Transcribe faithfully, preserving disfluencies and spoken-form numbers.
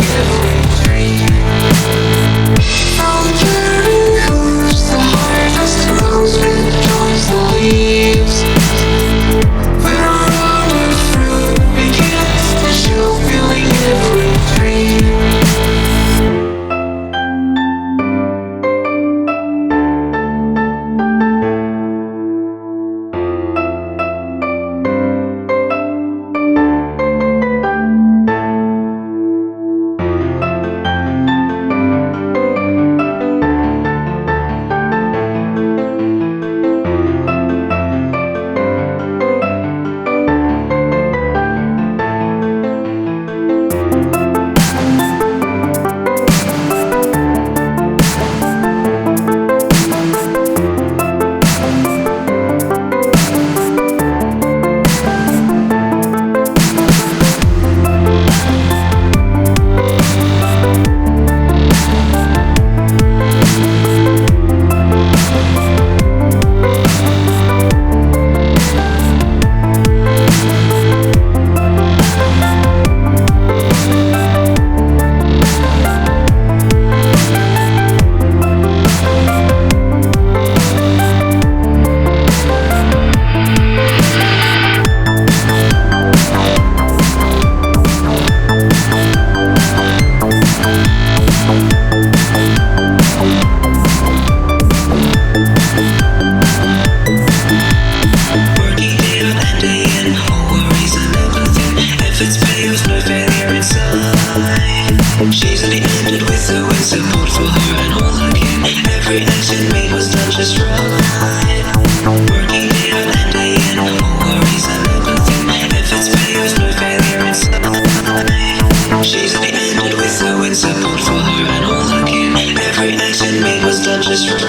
every dream. From the roots, the harvest grows with joys the leaves. When our other fruit begins to show, filling every dream. She's only ended with the wind support for her and all her kin. Every action made was done just right. Working day out and day in, no worries and empathy. Efforts pay with no failure inside. She's only ended with the wind support for her and all her kin. Every action made was done just right.